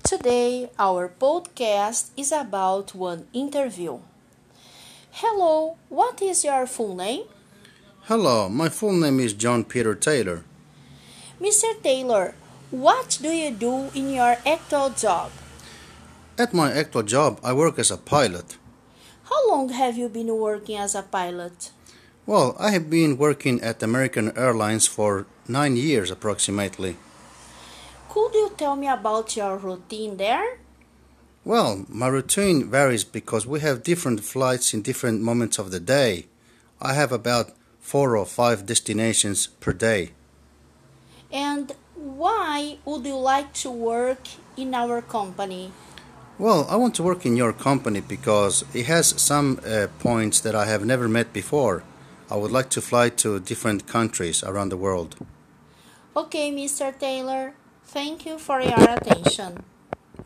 Today, our podcast is about one interview. Hello, what is your full name? Hello, my full name is John Peter Taylor. Mr. Taylor, what do you do in your actual job? At my actual job, I work as a pilot. How long have you been working as a pilot? Well, I have been working at American Airlines for 9 years approximately. Could you tell me about your routine there? Well, my routine varies because we have different flights in different moments of the day. I have about 4 or 5 destinations per day. And why would you like to work in our company? Well, I want to work in your company because it has some points that I have never met before. I would like to fly to different countries around the world. Okay, Mr. Taylor, thank you for your attention.